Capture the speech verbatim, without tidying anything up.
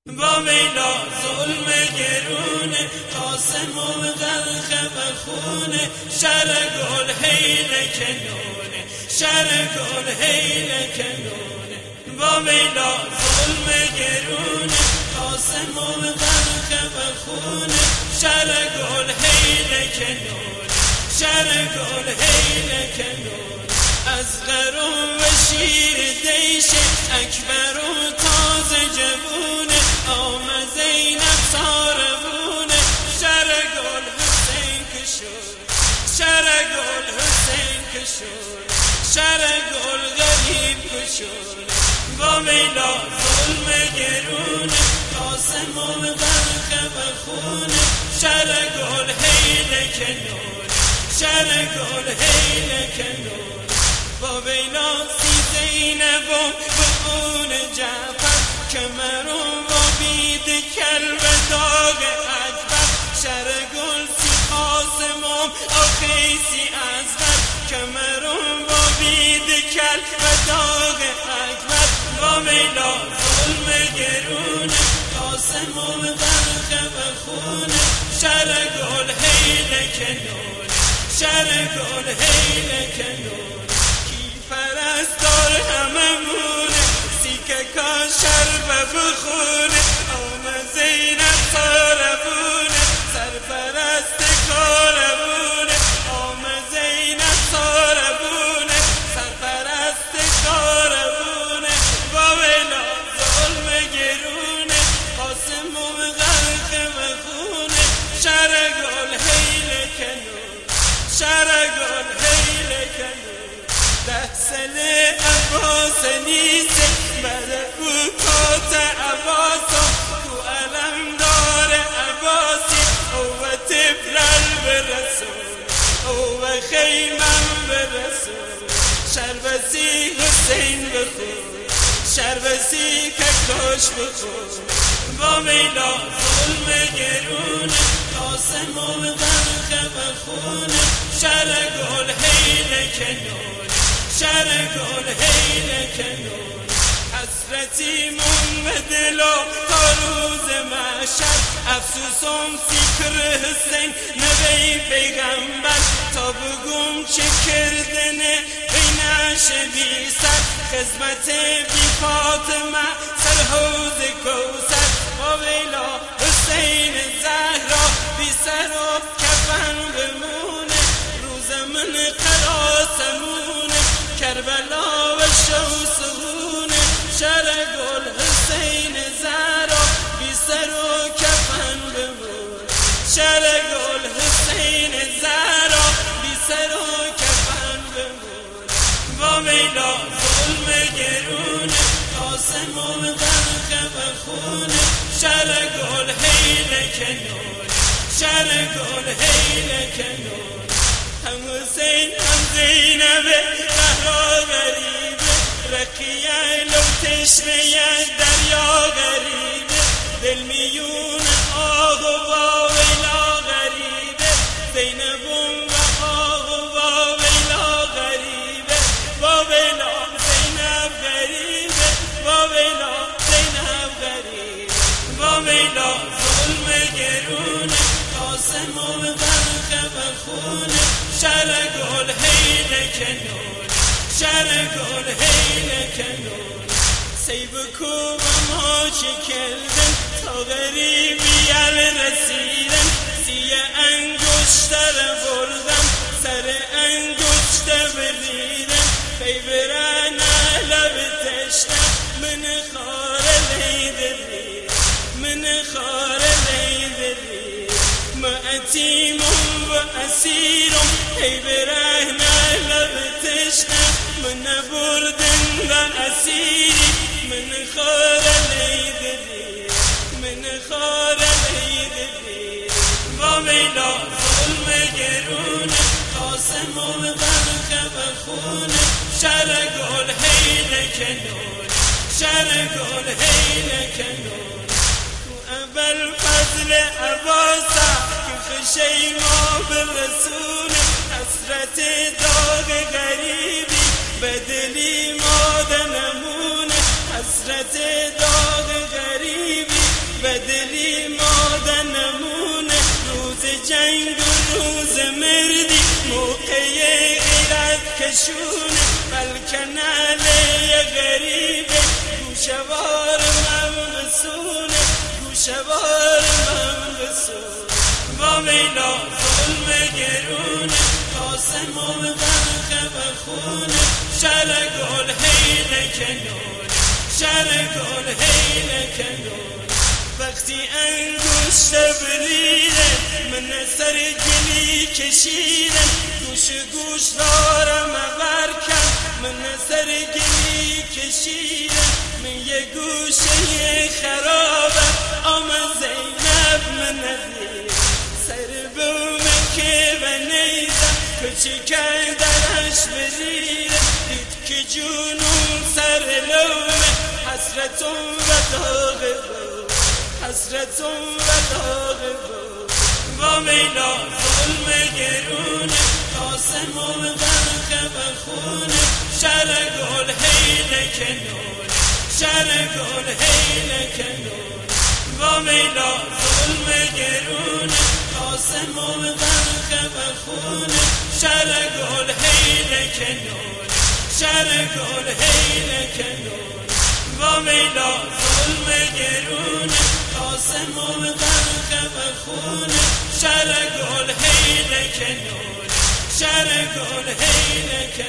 با میلا ظلم گرونه قاسم و غرق و خونه شر گل حیل کنونه شر گل حیل کنونه با میلا ظلم گرونه قاسم و غرق و خونه شر گل حیل کنونه شر گل حیل کنونه از غرو و شیر دیش اکبر و تازه جوونه آمد زینب ساربونه شر گل حسین کشونه شر گل حسین کشونه شر گل غریب کشونه با میلا ظلم گرونه قاسم و غرق و خونه شر گل حیل کنونه شر گل حیل کنونه با میلا سی زینب و به اون جعفر کمر و بید کلب داغ اکبر شر گل سی قاسم و آخیسی ازبر کمر و بید کلب داغ اکبر با میلا ظلم گرونه قاسم و غرق و خونه شر گل حیل کنونه شر گل حیل کنونه پرستار هممونه سیکه کاشر و بخونه آمد زینب ساربونه سرپرست کاربونه آمد زینب ساربونه سرپرست کاربونه با میلا ظلم گرونه قاسم و غرق و خونه شر گل حیل کنونه شر گل حیل کنونه ده سنه عباس نیسته بر او کات عباسم تو علم دار عباسی او و تبرل برسول او و خیمم برسول شربسی حسین بخور شربسی ککاش بخور با میلا ظلم گرونه قاسم و غرق و خونه شر گل حیل کنونه شر گل حیل کنونه حسرتی من به دلا تا روز محشر افسوسم فکر حسین نبی پیغمبر تا بگم چه کردنه بینش بی سر خدمت بی فاطمه سر حوض کوثر با میلا حسین زهرا بی سر و کفن بمونه روز من قراسمونه کربلا و شوسونه شر گل حسین زهرا بی سر و کفن بمونه شر گل حسین زهرا بی سر و کفن بمونه با میلا ظلم گرونه قاسم و غرق و خونه شر گل حیل کنونه شر گل حیل کنونه هم حسین هم زینبه زهرا غریبه رقیه لو تشنه دریا غریبه دل میون آه و با ویلا غریبه زینبم و آه و با ویلا غریبه با ویلا زینب غریبه با ویلا زینب غریبه با میلا ظلم گرونه قاسم و غرق و خونه شر گل حیل کنونه شر گل حیل کنونه سیب کوب ما شکلدن تا غریبی ال رسیدن سی انگشتر بردم سر انگشت بریدن خیبرن لب تشتم من خار لیدری من خار لیدری معتیم و اسیرم ای برهن لب تشنم من بردن و اسیری من خار لیدری من خار لیدری با میلا ظلم گرونه قاسم و غرق و خونه شر گل حیل کنونه شر گل حیل کنونه تو اول فضل عباسه شیما برسونه حسرت داغ غریبی بدلی ما دنمونه حسرت داغ غریبی نشونه بلکه ناله غریبه گوشوار من بسونه گوشوار من بسونه با میلا ظلم گرونه قاسم و غرق بخونه شر گل حیل کنونه شر گل حیل کنونه وقتی انگشت بریده من سر گلی کشیده گوش گوش دارم برکن من سر گلی کشیده من یه گوشه خرابه آم زینب من ندید سر بومه که و نیزم کچی کردنش بریده دید که جنون سر لومه حسرتون و داغ بود حسرتون و داغ بود با میلا ظلم گرونه قاسم و غرق بخونه شر گل حیل کنونه شر گل حیل کنونه با میلا ظلم گرونه قاسم و غرق بخونه شر گل حیل کنونه شر گل حیل کنونه با میلا ظلم گرونه قاسم و غرق بخونه شر گل حیل کنونه شر گل حیل کنونه